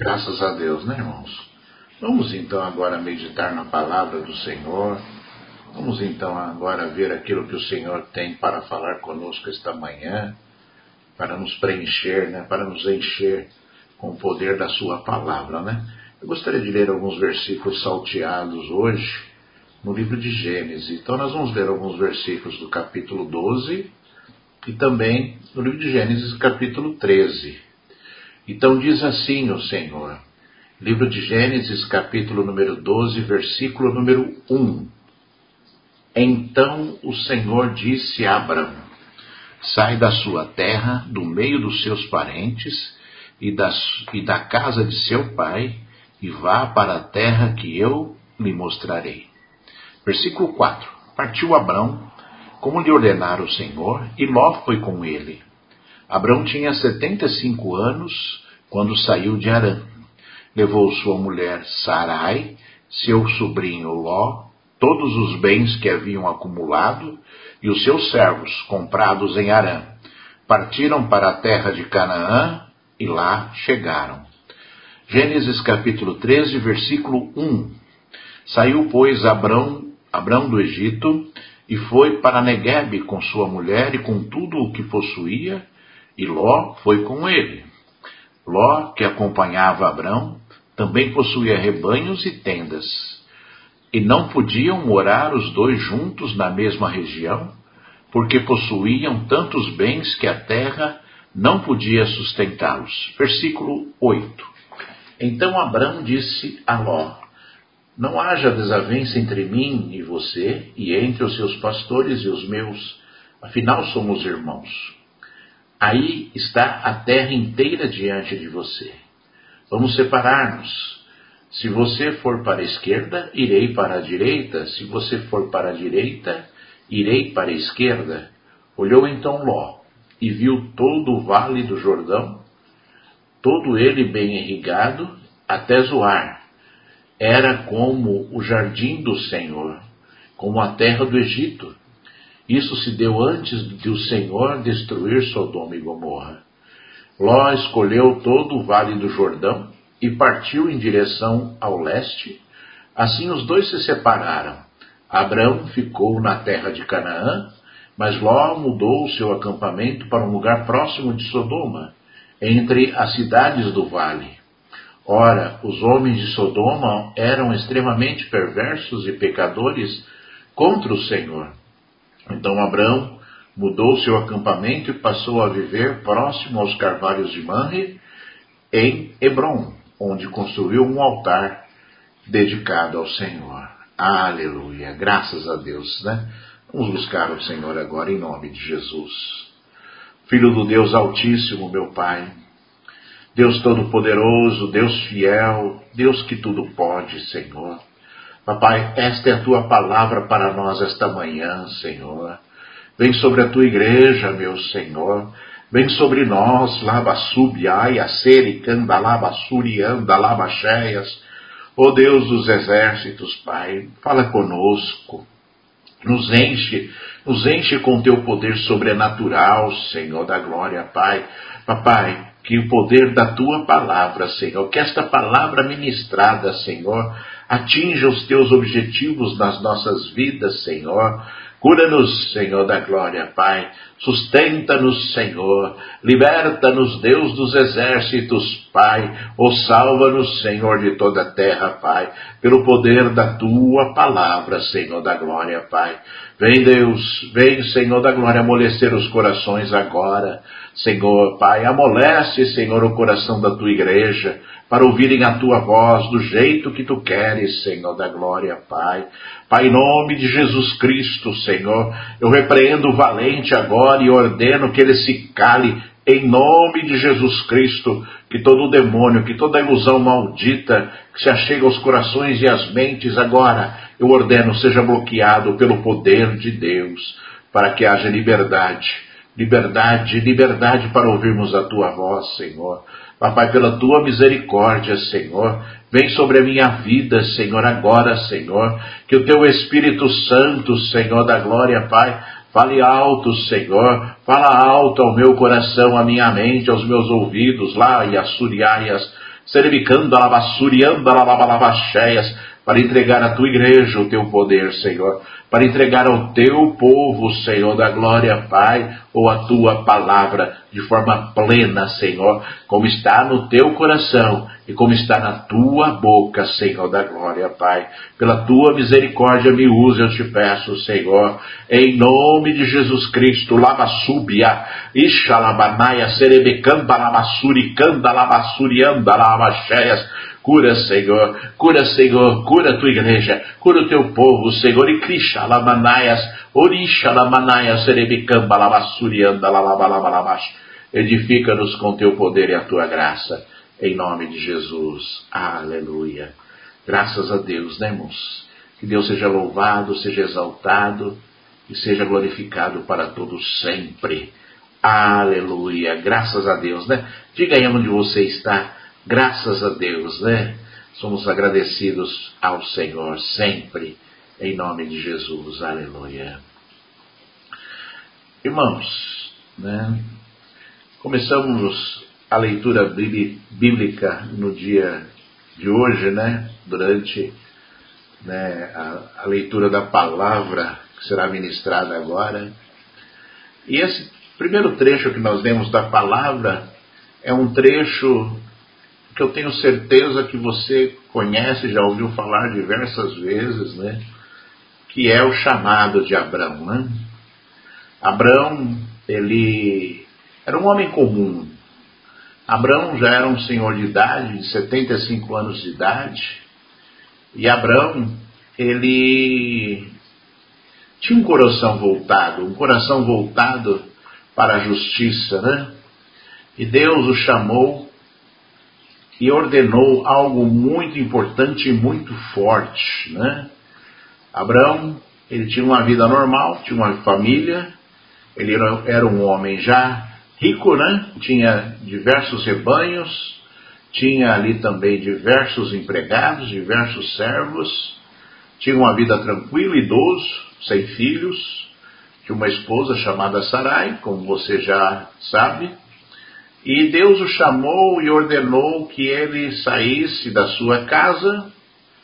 Graças a Deus, né, irmãos? Vamos então agora meditar na palavra do Senhor. Vamos então agora ver aquilo que o Senhor tem para falar conosco esta manhã, para nos preencher, né, para nos encher com o poder da sua palavra, né? Eu gostaria de ler alguns versículos salteados hoje no livro de Gênesis. Então nós vamos ler alguns versículos do capítulo 12 e também no livro de Gênesis, capítulo 13. Então diz assim o Senhor, livro de Gênesis, capítulo número 12, versículo número 1. Então o Senhor disse a Abrão: sai da sua terra, do meio dos seus parentes e da casa de seu pai, e vá para a terra que eu lhe mostrarei. Versículo 4. Partiu Abrão, como lhe ordenara o Senhor, e Ló foi com ele. Abrão tinha 75 anos quando saiu de Harã. Levou sua mulher Sarai, seu sobrinho Ló, todos os bens que haviam acumulado e os seus servos comprados em Harã. Partiram para a terra de Canaã e lá chegaram. Gênesis capítulo 13, versículo 1. Saiu, pois, Abrão do Egito e foi para Neguebe com sua mulher e com tudo o que possuía, e Ló foi com ele. Ló, que acompanhava Abrão, também possuía rebanhos e tendas. E não podiam morar os dois juntos na mesma região, porque possuíam tantos bens que a terra não podia sustentá-los. Versículo 8. Então Abrão disse a Ló: não haja desavença entre mim e você, e entre os seus pastores e os meus, afinal somos irmãos. Aí está a terra inteira diante de você. Vamos separar-nos. Se você for para a esquerda, irei para a direita. Se você for para a direita, irei para a esquerda. Olhou então Ló, e viu todo o vale do Jordão, todo ele bem irrigado, até Zoar. Era como o jardim do Senhor, como a terra do Egito. Isso se deu antes de o Senhor destruir Sodoma e Gomorra. Ló escolheu todo o vale do Jordão e partiu em direção ao leste. Assim os dois se separaram. Abrão ficou na terra de Canaã, mas Ló mudou o seu acampamento para um lugar próximo de Sodoma, entre as cidades do vale. Ora, os homens de Sodoma eram extremamente perversos e pecadores contra o Senhor. Então Abrão mudou seu acampamento e passou a viver próximo aos carvalhos de Manre, em Hebrom, onde construiu um altar dedicado ao Senhor. Aleluia, graças a Deus, né? Vamos buscar o Senhor agora em nome de Jesus. Filho do Deus Altíssimo, meu Pai, Deus Todo-Poderoso, Deus fiel, Deus que tudo pode, Senhor. Papai, esta é a Tua palavra para nós esta manhã, Senhor. Vem sobre a Tua igreja, meu Senhor. Vem sobre nós, labassubiai, acericanda, labassurianda, labacheias. Ó Deus dos exércitos, Pai, fala conosco. Nos enche com Teu poder sobrenatural, Senhor da glória, Pai. Papai, que o poder da Tua palavra, Senhor, que esta palavra ministrada, Senhor, atinja os Teus objetivos nas nossas vidas, Senhor. Cura-nos, Senhor da glória, Pai. Sustenta-nos, Senhor. Liberta-nos, Deus dos exércitos, Pai. Ou salva-nos, Senhor, de toda a terra, Pai. Pelo poder da Tua palavra, Senhor da glória, Pai. Vem, Deus, vem, Senhor da glória, amolecer os corações agora. Senhor, Pai, amolece, Senhor, o coração da Tua igreja, para ouvirem a Tua voz do jeito que Tu queres, Senhor da glória, Pai. Pai, em nome de Jesus Cristo, Senhor, eu repreendo o valente agora e ordeno que ele se cale, em nome de Jesus Cristo, que todo demônio, que toda ilusão maldita que se achega aos corações e às mentes agora, eu ordeno seja bloqueado pelo poder de Deus, para que haja liberdade, liberdade para ouvirmos a Tua voz, Senhor. Papai, pela Tua misericórdia, Senhor, vem sobre a minha vida, Senhor, agora, Senhor, que o Teu Espírito Santo, Senhor da glória, Pai, fale alto, Senhor, fala alto ao meu coração, à minha mente, aos meus ouvidos, lá e assuriaias, serebicando alabassuriando alabalabacheias, para entregar à tua igreja o teu poder, Senhor, para entregar ao teu povo, Senhor da glória, Pai, ou a tua palavra de forma plena, Senhor, como está no teu coração e como está na tua boca, Senhor da glória, Pai. Pela tua misericórdia me use, eu te peço, Senhor, em nome de Jesus Cristo. Lamassúbia, Ixalabanaia, Serebecamba, Lamassuricanda, Lamassurianda, Lamacheias. Cura, Senhor, cura a tua igreja, cura o teu povo, Senhor, e Krisha, Lamanaias, Orisha, Lamanaias, Serebicamba, Lamassurianda, Lalabalabalabash. Edifica-nos com teu poder e a tua graça, em nome de Jesus. Aleluia. Graças a Deus, né, irmãos? Que Deus seja louvado, seja exaltado e seja glorificado para todos sempre. Aleluia. Graças a Deus, né? Diga aí onde você está. Graças a Deus, né? Somos agradecidos ao Senhor sempre, em nome de Jesus. Aleluia. Irmãos, né? Começamos a leitura bíblica no dia de hoje, né? Durante, né, a leitura da palavra que será ministrada agora. E esse primeiro trecho que nós lemos da palavra é um trecho que eu tenho certeza que você conhece, já ouviu falar diversas vezes, né? Que é o chamado de Abrão, né? Abrão, ele era um homem comum. Abrão já era um senhor de idade, de 75 anos de idade. E Abrão, ele tinha um coração voltado para a justiça, né? E Deus o chamou e ordenou algo muito importante e muito forte, né? Abrão, ele tinha uma vida normal, tinha uma família, ele era um homem já rico, né? Tinha diversos rebanhos, tinha ali também diversos empregados, diversos servos, tinha uma vida tranquila, idoso, sem filhos, tinha uma esposa chamada Sarai, como você já sabe. E Deus o chamou e ordenou que ele saísse da sua casa,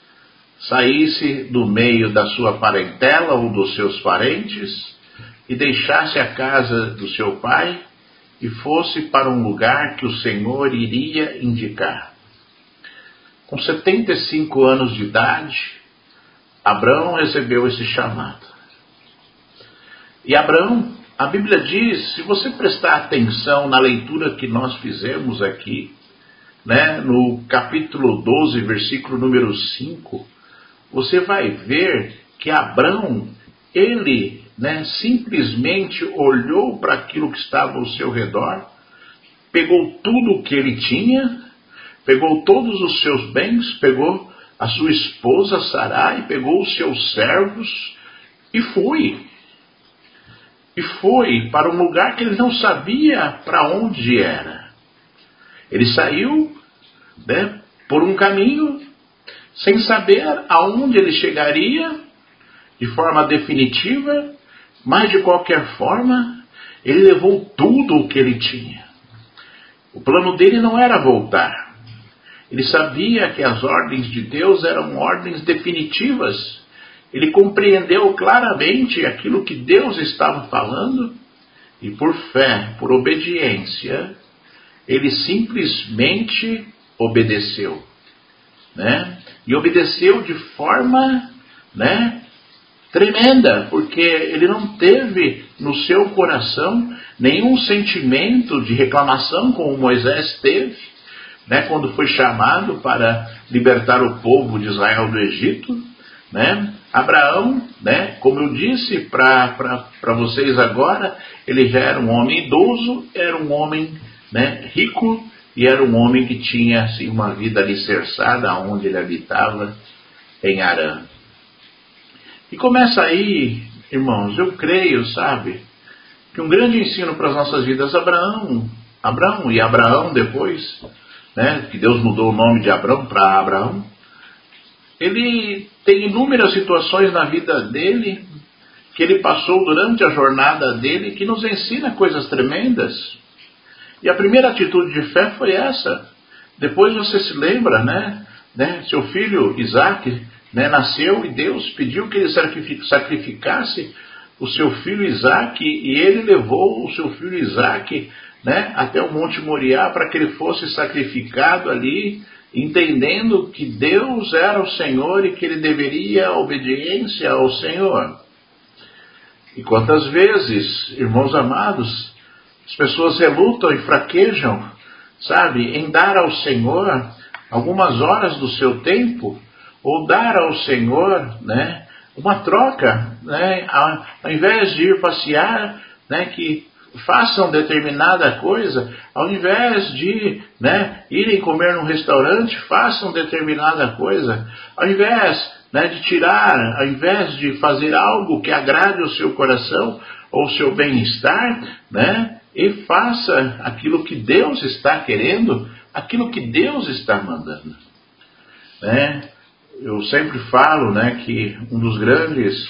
saísse do meio da sua parentela ou dos seus parentes e deixasse a casa do seu pai e fosse para um lugar que o Senhor iria indicar. Com 75 anos de idade, Abrão recebeu esse chamado. E Abrão, a Bíblia diz, se você prestar atenção na leitura que nós fizemos aqui, né, no capítulo 12, versículo número 5, você vai ver que Abrão, ele, né, simplesmente olhou para aquilo que estava ao seu redor, pegou tudo o que ele tinha, pegou todos os seus bens, pegou a sua esposa Sarai, pegou os seus servos e foi. E foi para um lugar que ele não sabia para onde era. Ele saiu, né, por um caminho, sem saber aonde ele chegaria, de forma definitiva, mas de qualquer forma, ele levou tudo o que ele tinha. O plano dele não era voltar. Ele sabia que as ordens de Deus eram ordens definitivas. Ele compreendeu claramente aquilo que Deus estava falando e por fé, por obediência, ele simplesmente obedeceu, né? E obedeceu de forma, né, tremenda, porque ele não teve no seu coração nenhum sentimento de reclamação como Moisés teve, né, quando foi chamado para libertar o povo de Israel do Egito, né? Abraão, né, como eu disse para vocês agora, ele já era um homem idoso, era um homem, né, rico, e era um homem que tinha assim, uma vida alicerçada onde ele habitava, em Harã. E começa aí, irmãos, eu creio, sabe, que um grande ensino para as nossas vidas, Abraão e Abraão depois, né, que Deus mudou o nome de Abrão para Abraão, ele tem inúmeras situações na vida dele, que ele passou durante a jornada dele, que nos ensina coisas tremendas. E a primeira atitude de fé foi essa, Depois você se lembra, né? Seu filho Isaac, né, nasceu e Deus pediu que ele sacrificasse o seu filho Isaac, e ele levou o seu filho Isaac, né, até o Monte Moriá para que ele fosse sacrificado ali, entendendo que Deus era o Senhor e que ele deveria obediência ao Senhor. E quantas vezes, irmãos amados, as pessoas relutam e fraquejam, sabe, em dar ao Senhor algumas horas do seu tempo, ou dar ao Senhor, né, uma troca, né, ao invés de ir passear, né, que façam determinada coisa, ao invés de, né, irem comer num restaurante, façam determinada coisa, ao invés, né, de tirar, ao invés de fazer algo que agrade o seu coração ou o seu bem-estar, né, e faça aquilo que Deus está querendo, aquilo que Deus está mandando, né? Eu sempre falo, né, que um dos grandes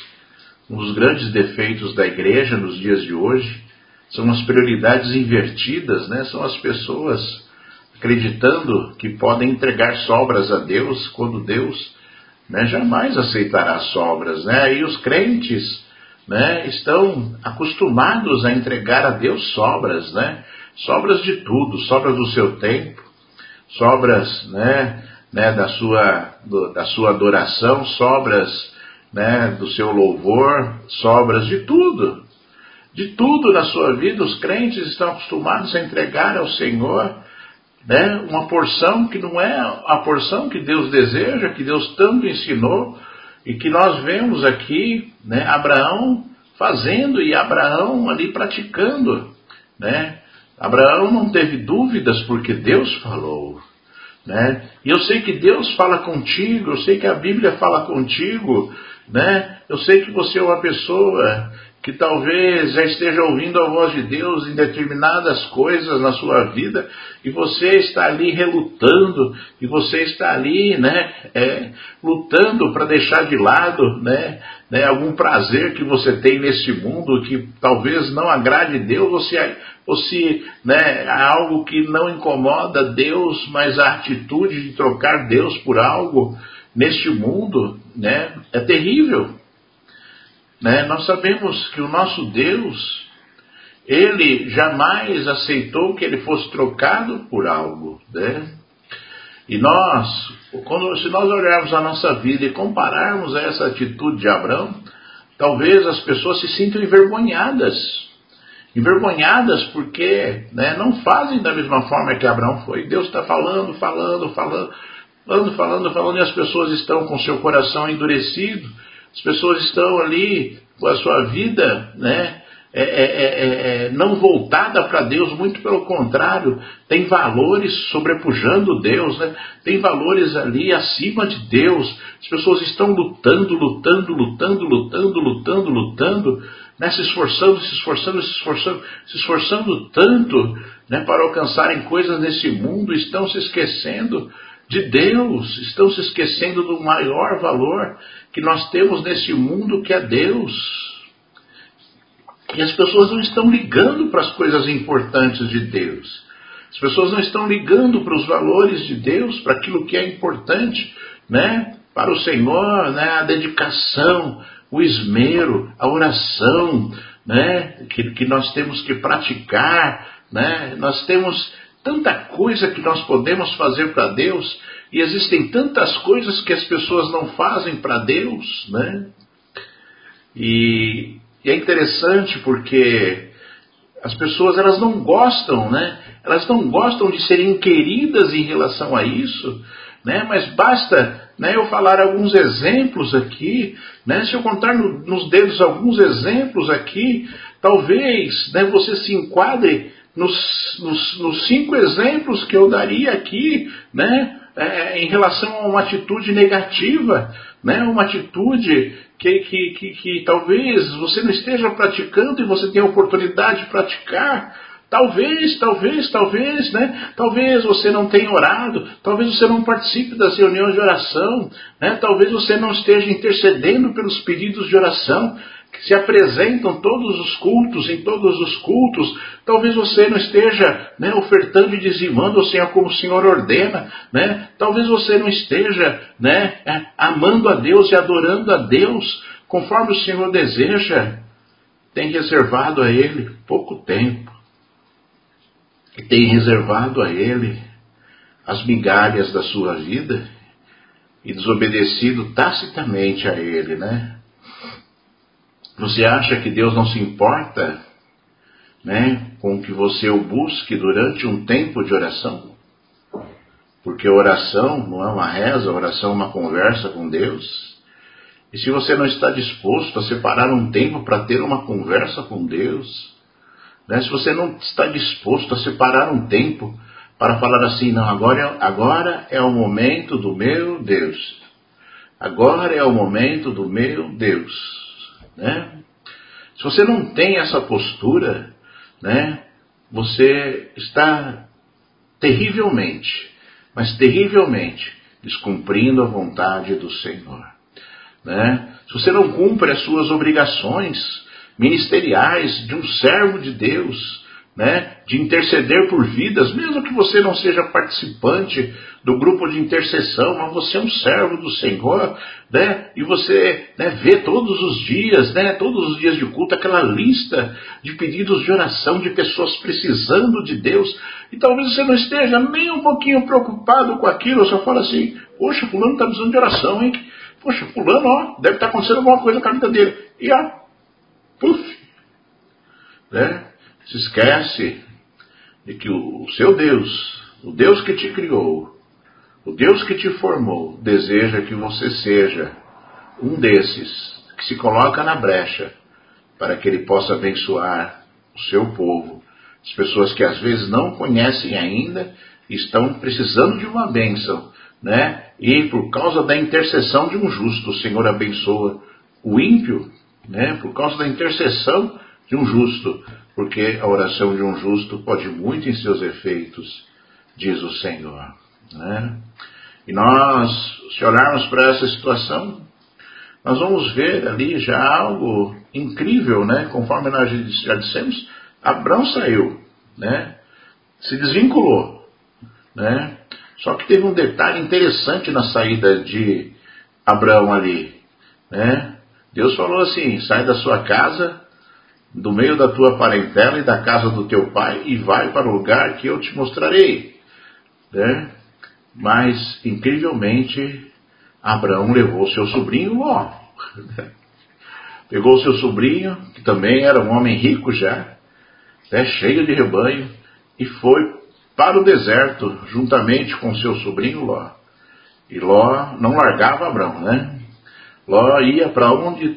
defeitos da igreja nos dias de hoje são as prioridades invertidas, né? São as pessoas acreditando que podem entregar sobras a Deus, quando Deus, né, jamais aceitará sobras, né? E os crentes, né, estão acostumados a entregar a Deus sobras, né? Sobras de tudo, sobras do seu tempo, sobras, né, da sua adoração, sobras, né, do seu louvor, sobras de tudo na sua vida. Os crentes estão acostumados a entregar ao Senhor, né, uma porção que não é a porção que Deus deseja, que Deus tanto ensinou, e que nós vemos aqui, né, Abraão fazendo e Abraão ali praticando, né? Abraão não teve dúvidas porque Deus falou, né? E eu sei que Deus fala contigo, eu sei que a Bíblia fala contigo, né? Eu sei que você é uma pessoa que talvez já esteja ouvindo a voz de Deus em determinadas coisas na sua vida, e você está ali relutando, e você está ali, né, lutando para deixar de lado, né, algum prazer que você tem neste mundo que talvez não agrade Deus, ou se, né, há algo que não incomoda Deus, mas a atitude de trocar Deus por algo neste mundo, né, é terrível. Né? Nós sabemos que o nosso Deus, Ele jamais aceitou que Ele fosse trocado por algo, né? E se nós olharmos a nossa vida e compararmos essa atitude de Abraão, talvez as pessoas se sintam envergonhadas porque, né, não fazem da mesma forma que Abraão foi. Deus está falando, e as pessoas estão com seu coração endurecido. As pessoas estão ali com a sua vida, né, não voltada para Deus, muito pelo contrário, tem valores sobrepujando Deus, né, tem valores ali acima de Deus. As pessoas estão lutando, né, se esforçando tanto, né, para alcançarem coisas nesse mundo, estão se esquecendo de Deus, estão se esquecendo do maior valor que nós temos nesse mundo, que é Deus. E as pessoas não estão ligando para as coisas importantes de Deus. As pessoas não estão ligando para os valores de Deus, para aquilo que é importante, né, para o Senhor, né, a dedicação, o esmero, a oração, né, que nós temos que praticar, né. Nós temos tanta coisa que nós podemos fazer para Deus, e existem tantas coisas que as pessoas não fazem para Deus, né? E é interessante porque as pessoas, elas não gostam, né? Elas não gostam de serem queridas em relação a isso, né? Mas basta, né, eu falar alguns exemplos aqui, né? Se eu contar nos dedos alguns exemplos aqui, talvez, né, você se enquadre nos 5 exemplos que eu daria aqui, né, em relação a uma atitude negativa, né, uma atitude que talvez você não esteja praticando e você tenha a oportunidade de praticar. Talvez, né? Talvez você não tenha orado, talvez você não participe das reuniões de oração, né? Talvez você não esteja intercedendo pelos pedidos de oração se apresentam todos os cultos, em todos os cultos. Talvez você não esteja, né, ofertando e dizimando ao Senhor como o Senhor ordena, né? Talvez você não esteja, né, amando a Deus e adorando a Deus conforme o Senhor deseja. Tem reservado a Ele pouco tempo. E tem reservado a Ele as migalhas da sua vida e desobedecido tacitamente a Ele, né? Você acha que Deus não se importa, né, com que você o busque durante um tempo de oração? Porque a oração não é uma reza, a oração é uma conversa com Deus. E se você não está disposto a separar um tempo para ter uma conversa com Deus, né, se você não está disposto a separar um tempo para falar assim, não, agora é o momento do meu Deus. Agora é o momento do meu Deus, né? Se você não tem essa postura, né, você está terrivelmente, mas terrivelmente, descumprindo a vontade do Senhor, né? Se você não cumpre as suas obrigações ministeriais de um servo de Deus, né, de interceder por vidas, mesmo que você não seja participante do grupo de intercessão, mas você é um servo do Senhor, né, e você, né, vê todos os dias, né, todos os dias de culto, aquela lista de pedidos de oração de pessoas precisando de Deus, e talvez você não esteja nem um pouquinho preocupado com aquilo, só fala assim, poxa, fulano está precisando de oração, hein? Poxa, fulano, ó, deve estar acontecendo alguma coisa com a vida dele. E ó, puf, né? Se esquece de que o seu Deus, o Deus que te criou, o Deus que te formou, deseja que você seja um desses que se coloca na brecha para que Ele possa abençoar o seu povo. As pessoas que às vezes não conhecem ainda estão precisando de uma bênção, né? E por causa da intercessão de um justo, o Senhor abençoa o ímpio, né? Por causa da intercessão de um justo, porque a oração de um justo pode muito em seus efeitos, diz o Senhor, né? E nós, se olharmos para essa situação, nós vamos ver ali já algo incrível, né? Conforme nós já dissemos, Abrão saiu, né? Se desvinculou, né? Só que teve um detalhe interessante na saída de Abrão ali, né? Deus falou assim, sai da sua casa, do meio da tua parentela e da casa do teu pai, e vai para o lugar que eu te mostrarei, né? Mas, incrivelmente, Abraão levou seu sobrinho Ló. Pegou seu sobrinho, que também era um homem rico já, né, cheio de rebanho, e foi para o deserto, juntamente com seu sobrinho Ló. E Ló não largava Abraão, né? Ló ia para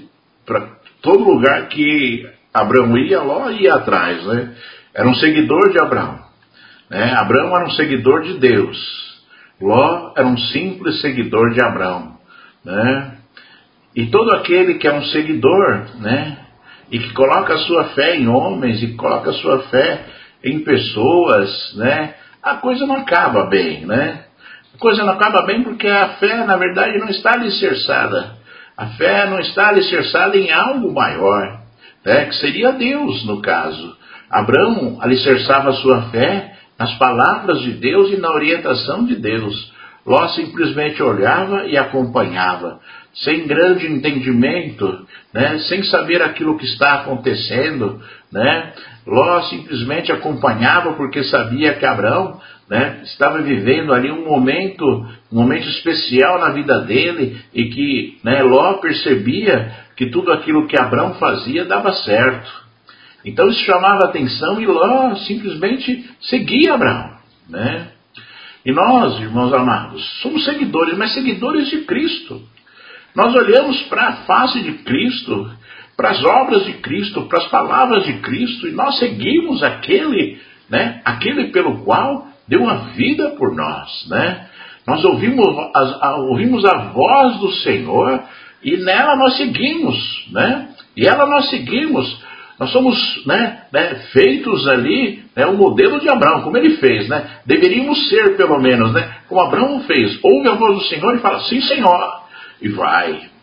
todo lugar que Abraão ia, Ló ia atrás, né? Era um seguidor de Abraão, né? Abraão era um seguidor de Deus. Ló era um simples seguidor de Abraão, né? E todo aquele que é um seguidor, né, e que coloca a sua fé em homens, e coloca a sua fé em pessoas, né, a coisa não acaba bem, né? A coisa não acaba bem porque a fé, na verdade, não está alicerçada. A fé não está alicerçada em algo maior, né, que seria Deus, no caso. Abraão alicerçava a sua fé nas palavras de Deus e na orientação de Deus. Ló simplesmente olhava e acompanhava, sem grande entendimento, né, sem saber aquilo que está acontecendo, né? Ló simplesmente acompanhava porque sabia que Abraão, né, estava vivendo ali um momento especial na vida dele, e que, né, Ló percebia que tudo aquilo que Abraão fazia dava certo. Então isso chamava atenção e Ló simplesmente seguia Abraão, né? E nós, irmãos amados, somos seguidores, mas seguidores de Cristo. Nós olhamos para a face de Cristo, para as obras de Cristo, para as palavras de Cristo, e nós seguimos aquele, né, aquele pelo qual deu a vida por nós, né? Nós ouvimos a voz do Senhor, e nela nós seguimos, né? E ela nós seguimos. Nós somos, né, feitos ali, né, o modelo de Abraão, como ele fez, né? Deveríamos ser, pelo menos, né, como Abraão fez. Ouve a voz do Senhor e fala, sim, Senhor, e vai.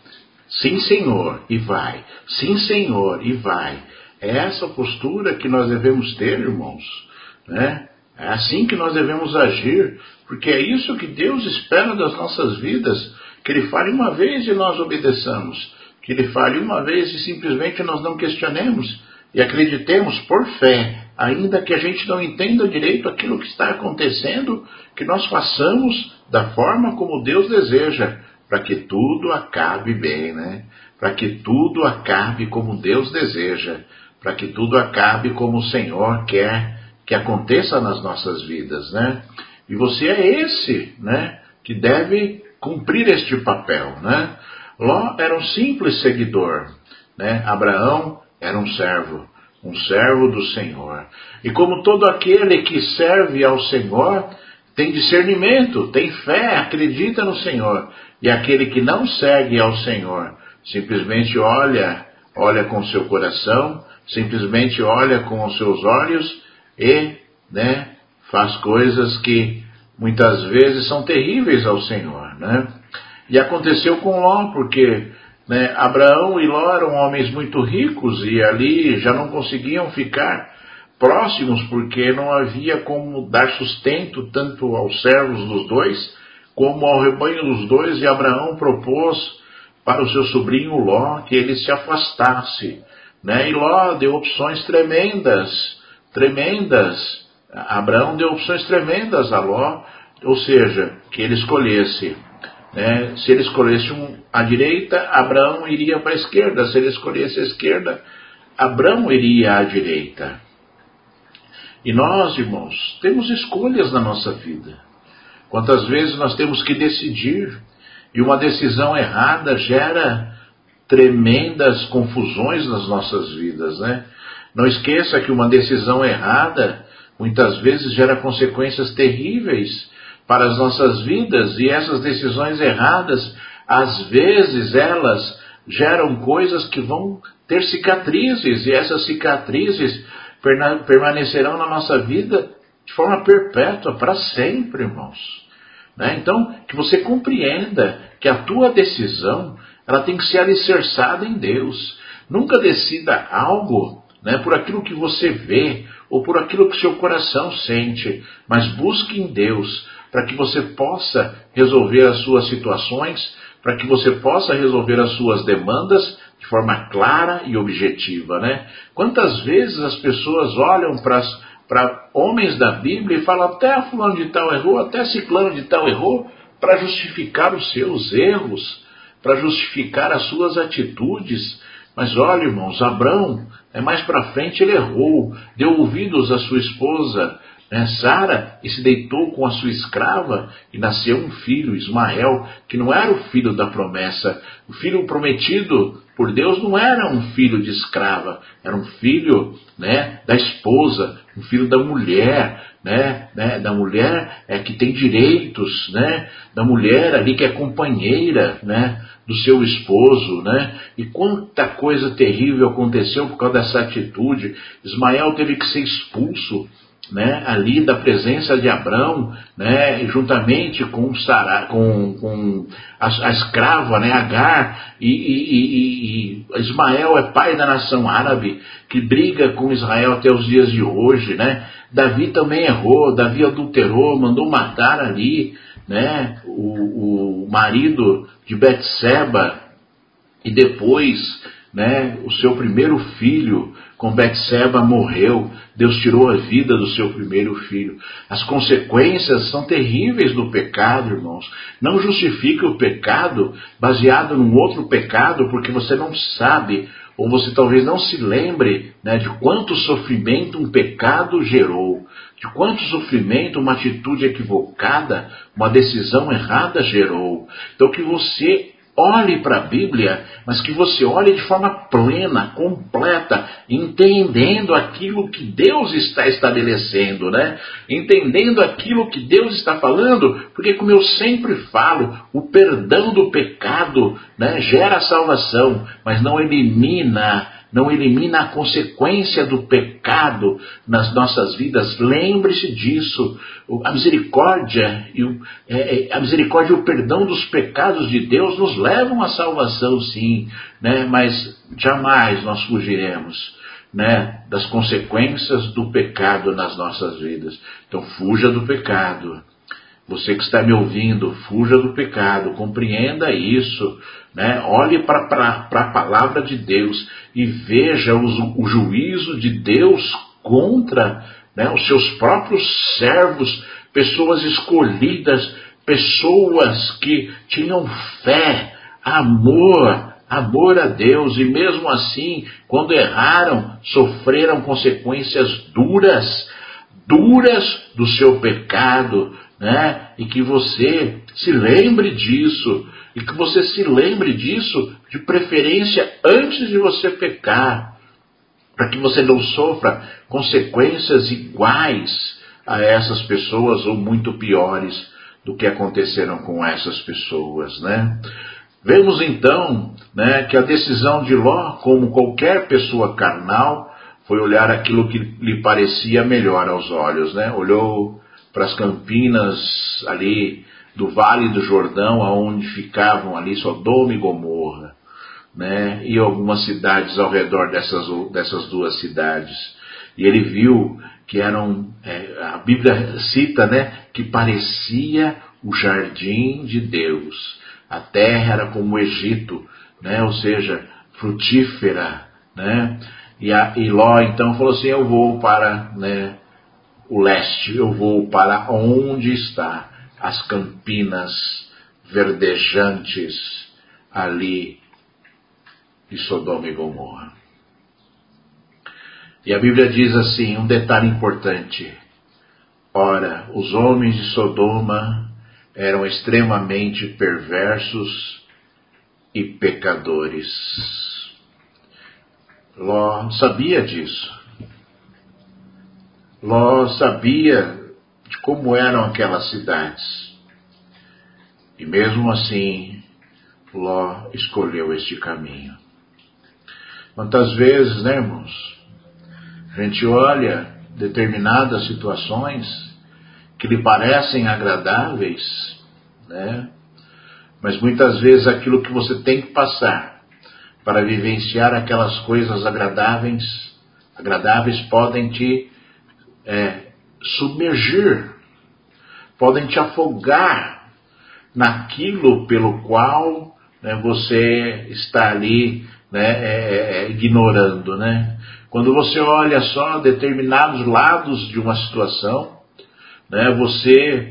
Sim, Senhor, e vai. Sim, Senhor, e vai. É essa postura que nós devemos ter, irmãos, né? É assim que nós devemos agir, porque é isso que Deus espera das nossas vidas, que Ele fale uma vez e nós obedeçamos, que Ele fale uma vez e simplesmente nós não questionemos e acreditemos por fé, ainda que a gente não entenda direito aquilo que está acontecendo, que nós façamos da forma como Deus deseja, para que tudo acabe bem, né? Para que tudo acabe como Deus deseja, para que tudo acabe como o Senhor quer que aconteça nas nossas vidas, né? E você é esse, né, que deve cumprir este papel, né? Ló era um simples seguidor, né? Abraão era um servo do Senhor. E como todo aquele que serve ao Senhor tem discernimento, tem fé, acredita no Senhor. E aquele que não segue ao Senhor, simplesmente olha com seu coração, simplesmente olha com os seus olhos e, né, faz coisas que muitas vezes são terríveis ao Senhor, né? E aconteceu com Ló, porque, né, Abraão e Ló eram homens muito ricos e ali já não conseguiam ficar próximos, porque não havia como dar sustento tanto aos servos dos dois, como ao rebanho dos dois, e Abraão propôs para o seu sobrinho Ló que ele se afastasse, né? E Ló deu opções tremendas. Abraão deu opções tremendas a Ló, ou seja, que ele escolhesse, né? Se ele escolhesse a direita, Abraão iria para a esquerda. Se ele escolhesse a esquerda, Abraão iria à direita. E nós, irmãos, temos escolhas na nossa vida. Quantas vezes nós temos que decidir, e uma decisão errada gera tremendas confusões nas nossas vidas, né? Não esqueça que uma decisão errada muitas vezes gera consequências terríveis para as nossas vidas, e essas decisões erradas, às vezes elas geram coisas que vão ter cicatrizes, e essas cicatrizes permanecerão na nossa vida de forma perpétua, para sempre, irmãos. Né? Então, que você compreenda que a tua decisão, ela tem que ser alicerçada em Deus. Nunca decida algo, né, por aquilo que você vê, ou por aquilo que seu coração sente, mas busque em Deus, para que você possa resolver as suas situações, para que você possa resolver as suas demandas de forma clara e objetiva, né? Quantas vezes as pessoas olham para homens da Bíblia e falam: até fulano de tal errou, até ciclano de tal errou, para justificar os seus erros, para justificar as suas atitudes. Mas olha, irmãos, Abrão, mais para frente ele errou, deu ouvidos à sua esposa, Sara, e se deitou com a sua escrava, e nasceu um filho, Ismael, que não era o filho da promessa. O filho prometido por Deus não era um filho de escrava, era um filho, da esposa, um filho da mulher, da mulher que tem direitos, da mulher ali que é companheira, do seu esposo, E quanta coisa terrível aconteceu por causa dessa atitude. Ismael teve que ser expulso, ali da presença de Abrão, juntamente com a escrava, Agar, e Ismael é pai da nação árabe, que briga com Israel até os dias de hoje, Davi também errou, Davi adulterou, mandou matar ali, o marido de Betseba, e depois, o seu primeiro filho com Betseba morreu. Deus tirou a vida do seu primeiro filho. As consequências são terríveis do pecado, irmãos. Não justifique o pecado baseado num outro pecado, porque você não sabe, ou você talvez não se lembre, de quanto sofrimento um pecado gerou, de quanto sofrimento uma atitude equivocada, uma decisão errada gerou. Então que você olhe para a Bíblia, mas que você olhe de forma plena, completa, entendendo aquilo que Deus está estabelecendo, Entendendo aquilo que Deus está falando, porque como eu sempre falo, o perdão do pecado, gera salvação, mas não elimina não elimina a consequência do pecado nas nossas vidas. Lembre-se disso. A misericórdia e o perdão dos pecados de Deus nos levam à salvação, sim, né? Mas jamais nós fugiremos, né, das consequências do pecado nas nossas vidas. Então fuja do pecado. Você que está me ouvindo, fuja do pecado, compreenda isso, né? Olhe para a palavra de Deus e veja o juízo de Deus contra, né, os seus próprios servos, pessoas escolhidas, pessoas que tinham fé, amor a Deus, e mesmo assim, quando erraram, sofreram consequências duras do seu pecado, né? E que você se lembre disso, e que você se lembre disso de preferência antes de você pecar, para que você não sofra consequências iguais a essas pessoas ou muito piores do que aconteceram com essas pessoas, né? Vemos então, né, que a decisão de Ló, como qualquer pessoa carnal, foi olhar aquilo que lhe parecia melhor aos olhos, né? Olhou para as campinas ali do Vale do Jordão, aonde ficavam ali Sodoma e Gomorra, né? E algumas cidades ao redor dessas duas cidades. E ele viu que eram, a Bíblia cita, né, que parecia o jardim de Deus. A terra era como o Egito, né? Ou seja, frutífera, né? E Ló então falou assim: eu vou para, né, o leste, eu vou para onde está as campinas verdejantes ali de Sodoma e Gomorra. E a Bíblia diz assim, um detalhe importante: ora, os homens de Sodoma eram extremamente perversos e pecadores. Ló sabia disso. Ló sabia de como eram aquelas cidades. E mesmo assim, Ló escolheu este caminho. Quantas vezes, né, irmãos, a gente olha determinadas situações que lhe parecem agradáveis, né? Mas muitas vezes aquilo que você tem que passar para vivenciar aquelas coisas agradáveis podem te submergir, podem te afogar naquilo pelo qual, né, você está ali, né, ignorando, né? Quando você olha só determinados lados de uma situação, né, você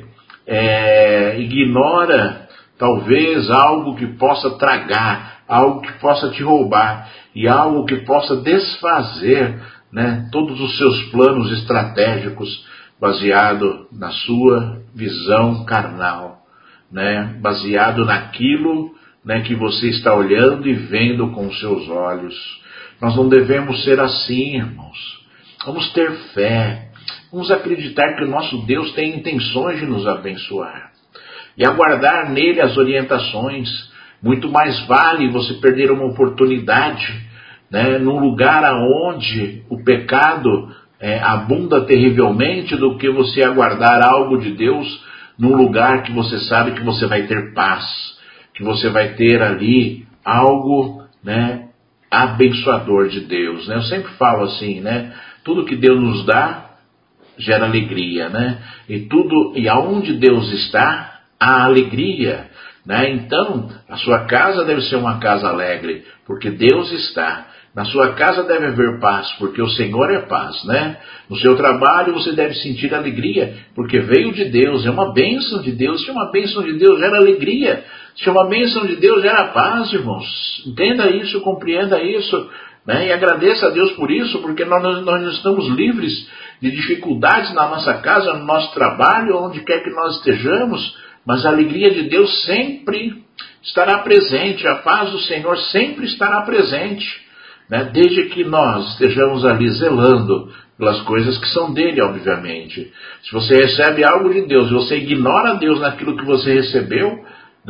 ignora talvez algo que possa tragar, algo que possa te roubar e algo que possa desfazer, né, todos os seus planos estratégicos baseado na sua visão carnal, né, baseado naquilo, né, que você está olhando e vendo com os seus olhos. Nós não devemos ser assim, irmãos. Vamos ter fé. Vamos acreditar que o nosso Deus tem intenções de nos abençoar e aguardar nele as orientações. Muito mais vale você perder uma oportunidade, né, num lugar aonde o pecado abunda terrivelmente, do que você aguardar algo de Deus num lugar que você sabe que você vai ter paz, que você vai ter ali algo, né, abençoador de Deus, né? Eu sempre falo assim, né? Tudo que Deus nos dá gera alegria, né? E aonde Deus está, há alegria, né? Então, a sua casa deve ser uma casa alegre, porque Deus está. Na sua casa deve haver paz, porque o Senhor é paz, né? No seu trabalho você deve sentir alegria, porque veio de Deus, é uma bênção de Deus. Se uma bênção de Deus gera alegria, se uma bênção de Deus gera paz, irmãos. Entenda isso, compreenda isso, né? E agradeça a Deus por isso, porque nós estamos livres de dificuldades na nossa casa, no nosso trabalho, onde quer que nós estejamos, mas a alegria de Deus sempre estará presente, a paz do Senhor sempre estará presente, né? Desde que nós estejamos ali zelando pelas coisas que são dele, obviamente. Se você recebe algo de Deus e você ignora Deus naquilo que você recebeu, né,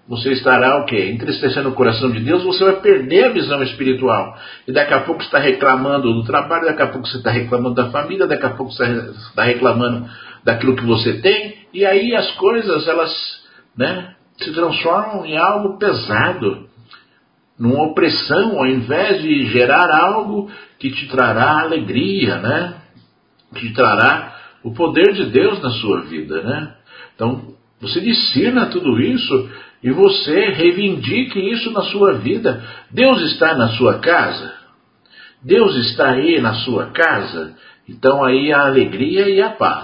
você estará o quê? Entristecendo o coração de Deus, você vai perder a visão espiritual. E daqui a pouco você está reclamando do trabalho, daqui a pouco você está reclamando da família, daqui a pouco você está reclamando daquilo que você tem, e aí as coisas, elas, né, se transformam em algo pesado, numa opressão, ao invés de gerar algo que te trará alegria, né? Que te trará o poder de Deus na sua vida, né? Então, você discirna tudo isso e você reivindique isso na sua vida. Deus está na sua casa? Deus está aí na sua casa? Então aí a alegria e a paz.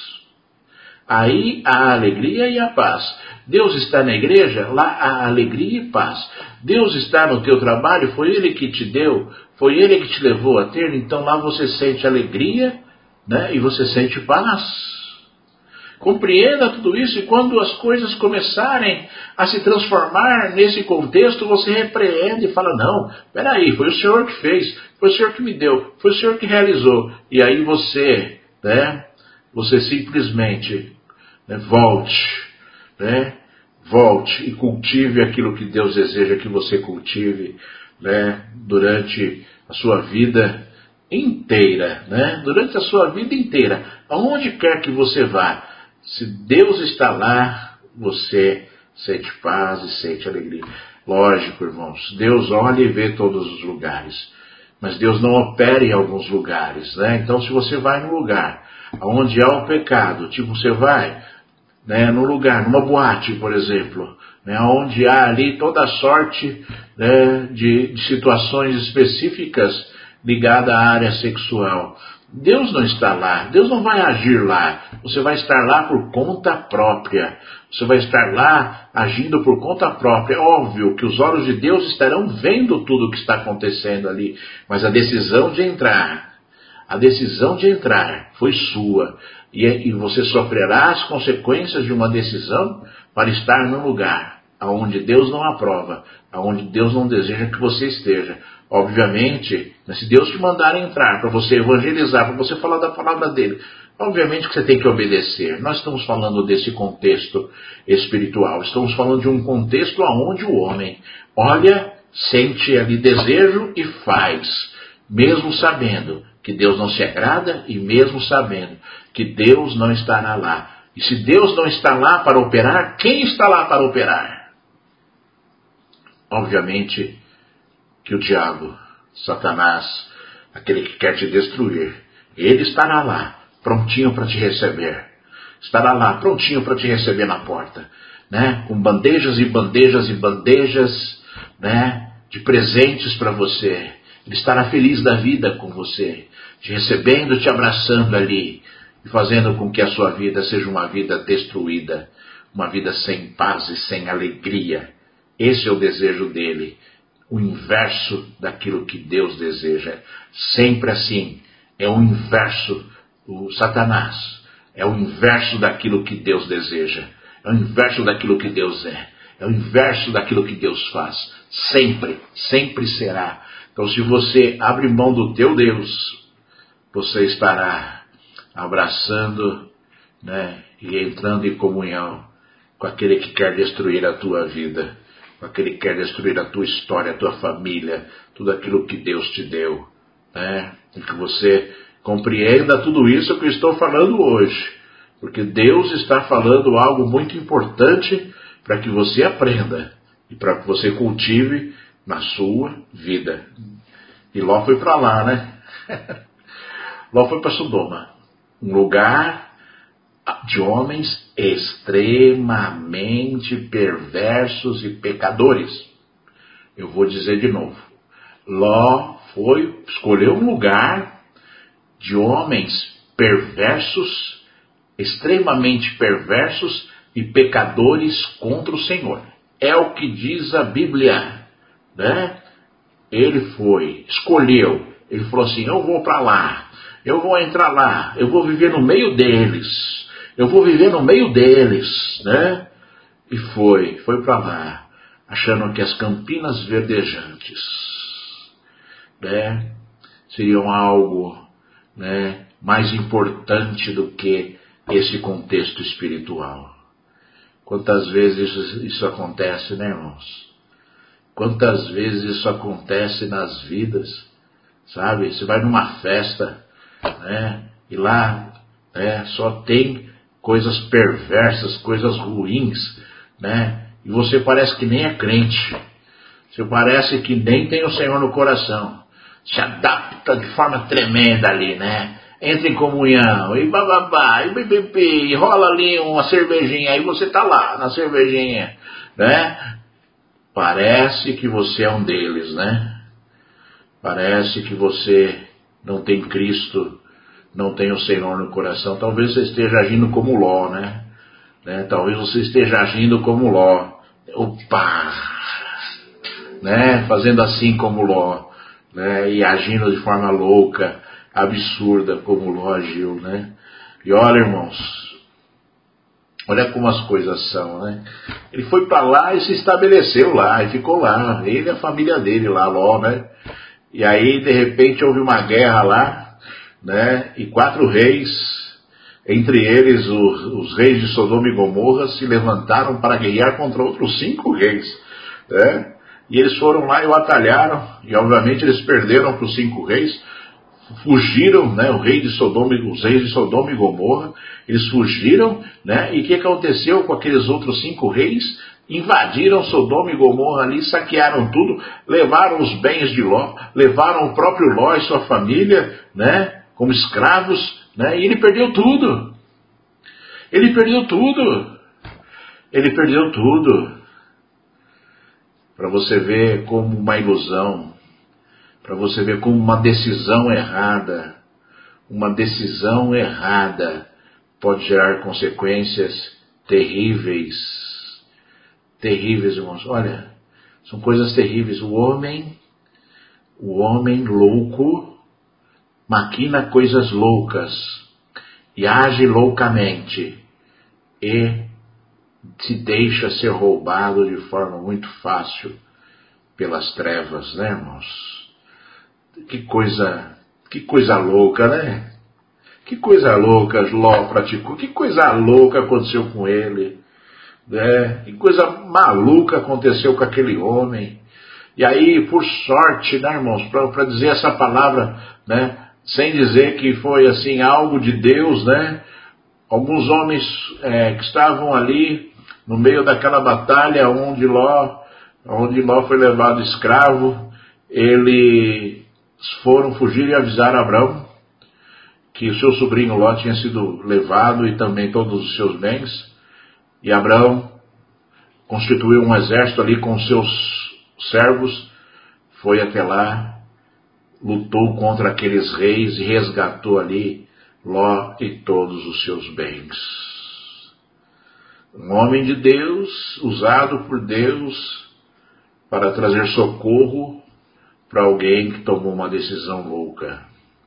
Aí a alegria e a paz. Deus está na igreja, lá há alegria e paz. Deus está no teu trabalho, foi Ele que te deu, foi Ele que te levou a ter, então lá você sente alegria, né, e você sente paz. Compreenda tudo isso, e quando as coisas começarem a se transformar nesse contexto, você repreende e fala, não, peraí, foi o Senhor que fez, foi o Senhor que me deu, foi o Senhor que realizou. E aí você, né, você simplesmente, né, volte e cultive aquilo que Deus deseja que você cultive, né, durante a sua vida inteira, né, durante a sua vida inteira, aonde quer que você vá, se Deus está lá, você sente paz e sente alegria. Lógico, irmãos, Deus olha e vê todos os lugares, mas Deus não opera em alguns lugares, né? Então, se você vai num lugar onde há o pecado, tipo você vai, né, num lugar, numa boate, por exemplo, né, onde há ali toda sorte, né, de situações específicas ligadas à área sexual. Deus não está lá, Deus não vai agir lá, você vai estar lá por conta própria, você vai estar lá agindo por conta própria. É óbvio que os olhos de Deus estarão vendo tudo o que está acontecendo ali, mas a decisão de entrar foi sua, e você sofrerá as consequências de uma decisão para estar num lugar onde Deus não aprova, onde Deus não deseja que você esteja. Obviamente, se Deus te mandar entrar para você evangelizar, para você falar da palavra dele, obviamente que você tem que obedecer. Nós estamos falando desse contexto espiritual, estamos falando de um contexto onde o homem olha, sente ali desejo e faz, mesmo sabendo que Deus não se agrada e mesmo sabendo que Deus não estará lá. E se Deus não está lá para operar, quem está lá para operar? Obviamente que o diabo, Satanás, aquele que quer te destruir, ele estará lá, prontinho para te receber. Estará lá, prontinho para te receber na porta, né? Com bandejas e bandejas e bandejas, né, de presentes para você. Ele estará feliz da vida com você, te recebendo, te abraçando ali, e fazendo com que a sua vida seja uma vida destruída, uma vida sem paz e sem alegria. Esse é o desejo dele, o inverso daquilo que Deus deseja. Sempre assim, é o inverso, o Satanás, é o inverso daquilo que Deus deseja, é o inverso daquilo que Deus é o inverso daquilo que Deus faz. Sempre, sempre será. Então, se você abre mão do teu Deus, você estará abraçando, né, e entrando em comunhão com aquele que quer destruir a tua vida, com aquele que quer destruir a tua história, a tua família, tudo aquilo que Deus te deu, né? E que você compreenda tudo isso que eu estou falando hoje, porque Deus está falando algo muito importante para que você aprenda e para que você cultive na sua vida. E Ló foi para lá, né? Ló foi para Sodoma, um lugar de homens extremamente perversos e pecadores. Eu vou dizer de novo. Ló escolheu um lugar de homens perversos, extremamente perversos e pecadores contra o Senhor. É o que diz a Bíblia, né? Ele escolheu, ele falou assim, eu vou para lá, eu vou entrar lá, eu vou viver no meio deles, né? E foi para lá, achando que as campinas verdejantes, né, seriam algo, né, mais importante do que esse contexto espiritual. Quantas vezes isso acontece, né, irmãos? Quantas vezes isso acontece nas vidas, sabe? Você vai numa festa, né? E lá, né, só tem coisas perversas, coisas ruins, né? E você parece que nem é crente. Você parece que nem tem o Senhor no coração. Se adapta de forma tremenda ali, né? Entra em comunhão, e bababá, e bibibi, e rola ali uma cervejinha, aí você tá lá na cervejinha, né? Parece que você é um deles, né? Parece que você não tem Cristo, não tem o Senhor no coração. Talvez você esteja agindo como Ló, né? Talvez você esteja agindo como Ló. Opa! Né? Fazendo assim como Ló, né? E agindo de forma louca, absurda, como Ló agiu, né? E olha, irmãos, olha como as coisas são, né? Ele foi para lá e se estabeleceu lá, e ficou lá, ele e a família dele lá, Ló, né? E aí, de repente, houve uma guerra lá, né? E 4 reis, entre eles os reis de Sodoma e Gomorra, se levantaram para guerrear contra outros 5 reis, né? E eles foram lá e o atalharam, e obviamente eles perderam para os 5 reis, fugiram, né, os reis de Sodoma e Gomorra, eles fugiram, né, e o que aconteceu com aqueles outros 5 reis? Invadiram Sodoma e Gomorra ali, saquearam tudo, levaram os bens de Ló, levaram o próprio Ló e sua família, né, como escravos, né, e ele perdeu tudo. Ele perdeu tudo. Ele perdeu tudo. Para você ver como uma ilusão, para você ver como uma decisão errada pode gerar consequências terríveis, terríveis, irmãos. Olha, são coisas terríveis. O homem louco maquina coisas loucas e age loucamente e se deixa ser roubado de forma muito fácil pelas trevas, né, irmãos? Que coisa louca, né? Que coisa louca Ló praticou, que coisa louca aconteceu com ele, né? Que coisa maluca aconteceu com aquele homem. E aí, por sorte, né, irmãos, para dizer essa palavra, né, sem dizer que foi assim algo de Deus, né? Alguns homens que estavam ali no meio daquela batalha onde Ló foi levado escravo, eles foram fugir e avisar a Abrão que o seu sobrinho Ló tinha sido levado e também todos os seus bens. E Abrão constituiu um exército ali com os seus servos, foi até lá, lutou contra aqueles reis e resgatou ali Ló e todos os seus bens. Um homem de Deus, usado por Deus para trazer socorro para alguém que tomou uma decisão louca,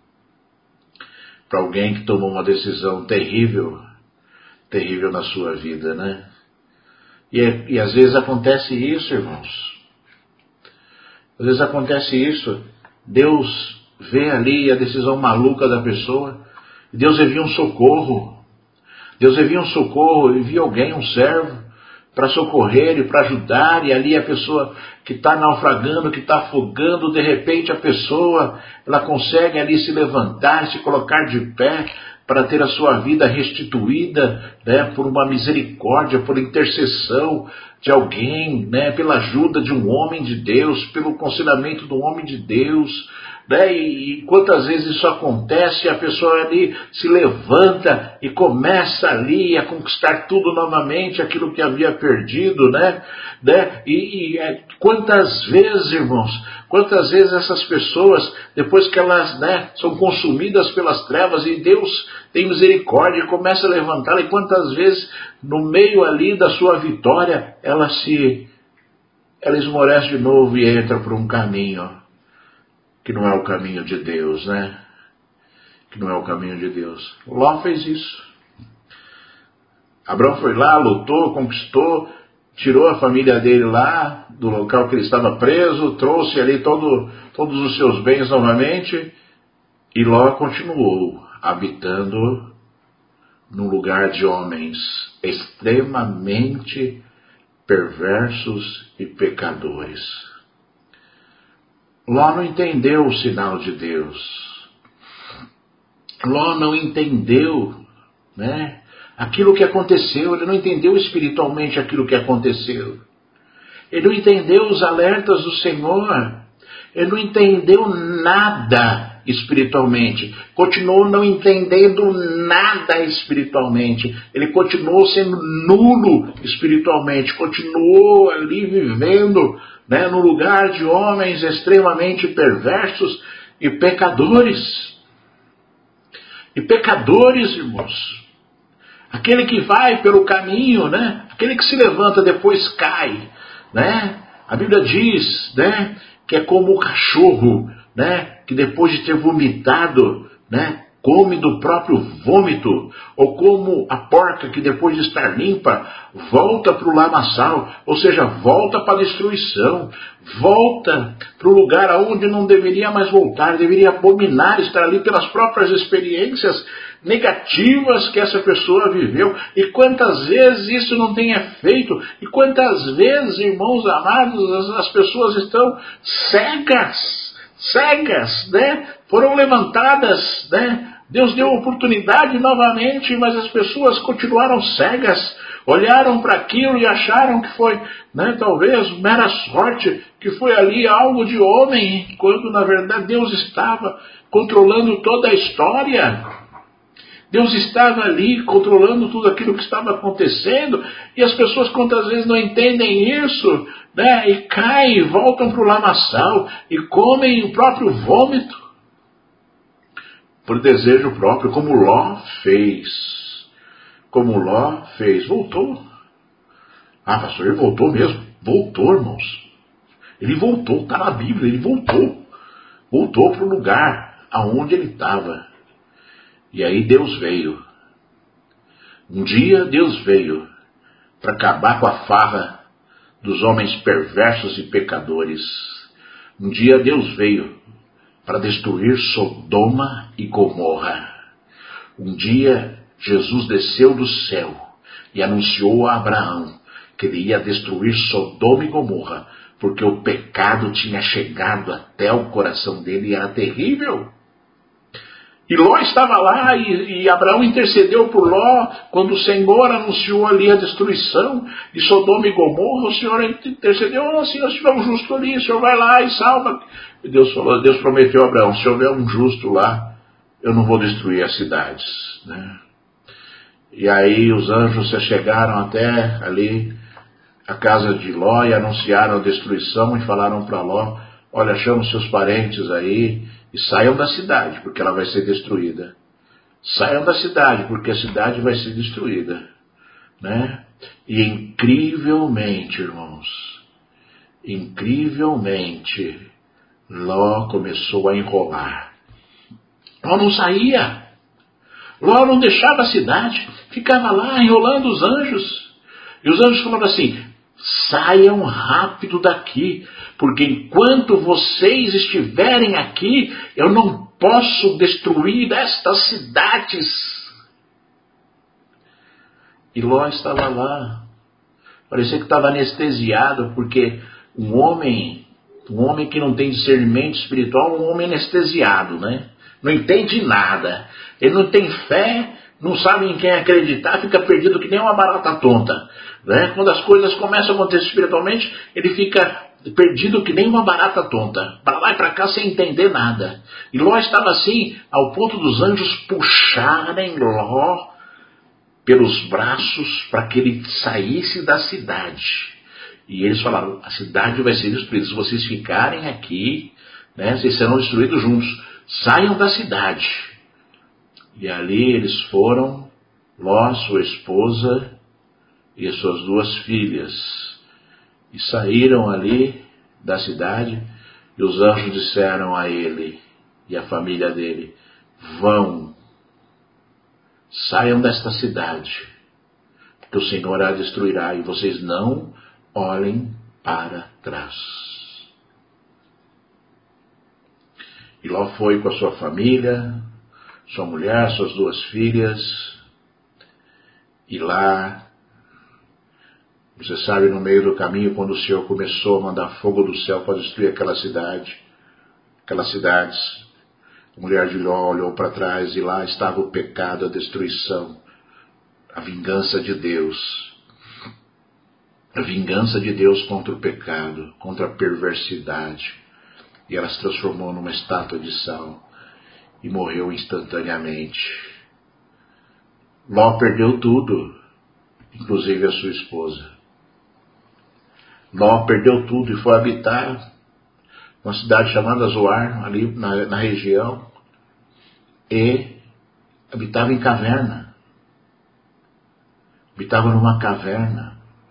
para alguém que tomou uma decisão terrível na sua vida, né? E às vezes acontece isso, irmãos. Às vezes acontece isso. Deus vê ali a decisão maluca da pessoa, e Deus envia um socorro. Deus envia um socorro, envia alguém, um servo, para socorrer e para ajudar, e ali a pessoa que está naufragando, que está afogando, de repente a pessoa, ela consegue ali se levantar, se colocar de pé, para ter a sua vida restituída, né, por uma misericórdia, por intercessão de alguém, né, pela ajuda de um homem de Deus, pelo aconselhamento do homem de Deus, né, e quantas vezes isso acontece, a pessoa ali se levanta e começa ali a conquistar tudo novamente, aquilo que havia perdido, né, quantas vezes, irmãos, quantas vezes essas pessoas, depois que elas, né, são consumidas pelas trevas e Deus tem misericórdia e começa a levantá-la, e quantas vezes no meio ali da sua vitória ela esmorece de novo e entra por um caminho que não é o caminho de Deus, né? Que não é o caminho de Deus. Ló fez isso. Abrão foi lá, lutou, conquistou, tirou a família dele lá do local que ele estava preso, trouxe ali todos os seus bens novamente, e Ló continuou habitando num lugar de homens extremamente perversos e pecadores. Ló não entendeu o sinal de Deus. Ló não entendeu, né, aquilo que aconteceu. Ele não entendeu espiritualmente aquilo que aconteceu. Ele não entendeu os alertas do Senhor. Ele não entendeu nada espiritualmente. Continuou não entendendo nada espiritualmente. Ele continuou sendo nulo espiritualmente. Continuou ali vivendo, né, no lugar de homens extremamente perversos e pecadores. E pecadores, irmãos. Aquele que vai pelo caminho, né? Aquele que se levanta depois cai, né? A Bíblia diz, né, que é como o cachorro, né, que depois de ter vomitado, né, come do próprio vômito, ou como a porca que depois de estar limpa volta para o lamaçal, ou seja, volta para a destruição, volta para o lugar aonde não deveria mais voltar, deveria abominar estar ali pelas próprias experiências negativas que essa pessoa viveu. E quantas vezes isso não tem efeito, e quantas vezes, irmãos amados, as pessoas estão cegas, né? Foram levantadas, né? Deus deu oportunidade novamente, mas as pessoas continuaram cegas, olharam para aquilo e acharam que foi, né, talvez mera sorte, que foi ali algo de homem, quando na verdade Deus estava controlando toda a história. Deus estava ali controlando tudo aquilo que estava acontecendo, e as pessoas quantas vezes não entendem isso, né, e caem, voltam para o lamaçal e comem o próprio vômito por desejo próprio, como Ló fez. Como Ló fez. Voltou. Ah, pastor, ele voltou mesmo? Voltou, irmãos. Ele voltou, está na Bíblia, ele voltou. Voltou para o lugar aonde ele estava. E aí Deus veio. Um dia Deus veio para acabar com a farra dos homens perversos e pecadores. Um dia Deus veio para destruir Sodoma e Gomorra. Um dia Jesus desceu do céu e anunciou a Abraão que ele ia destruir Sodoma e Gomorra, porque o pecado tinha chegado até o coração dele e era terrível. E Ló estava lá e Abraão intercedeu por Ló. Quando o Senhor anunciou ali a destruição de Sodoma e Gomorra, o Senhor intercedeu: se nós tiver um justo ali, o Senhor vai lá e salva. E Deus falou, Deus prometeu a Abraão: se houver um justo lá, eu não vou destruir as cidades, né? E aí os anjos se chegaram até ali a casa de Ló e anunciaram a destruição e falaram para Ló: olha, chama os seus parentes aí e saiam da cidade, porque ela vai ser destruída. Saiam da cidade, porque a cidade vai ser destruída, né? E incrivelmente, irmãos, incrivelmente, Ló começou a enrolar. Ló não saía. Ló não deixava a cidade. Ficava lá enrolando os anjos. E os anjos falavam assim: saiam rápido daqui, porque enquanto vocês estiverem aqui, eu não posso destruir estas cidades. E Ló estava lá. Parecia que estava anestesiado, porque um homem que não tem discernimento espiritual, um homem anestesiado, né? Não entende nada. Ele não tem fé, não sabe em quem acreditar, fica perdido que nem uma barata tonta, né? Quando as coisas começam a acontecer espiritualmente, ele fica perdido que nem uma barata tonta, para lá e para cá sem entender nada. E Ló estava assim, ao ponto dos anjos puxarem Ló pelos braços para que ele saísse da cidade. E eles falaram: a cidade vai ser destruída. Se vocês ficarem aqui, né, vocês serão destruídos juntos. Saiam da cidade. E ali eles foram, Ló, sua esposa e as suas 2 filhas. E saíram ali da cidade, e os anjos disseram a ele e à família dele: vão, saiam desta cidade, porque o Senhor a destruirá, e vocês não olhem para trás. E Ló foi com a sua família, sua mulher, suas 2 filhas, E lá, você sabe, no meio do caminho, quando o Senhor começou a mandar fogo do céu para destruir aquelas cidades, a mulher de Ló olhou para trás e lá estava o pecado, a destruição, a vingança de Deus. A vingança de Deus contra o pecado, contra a perversidade. E ela se transformou numa estátua de sal e morreu instantaneamente. Ló perdeu tudo, inclusive a sua esposa. Ló perdeu tudo e foi habitar uma cidade chamada Zoar, ali na região, e habitava em caverna. Habitava numa caverna.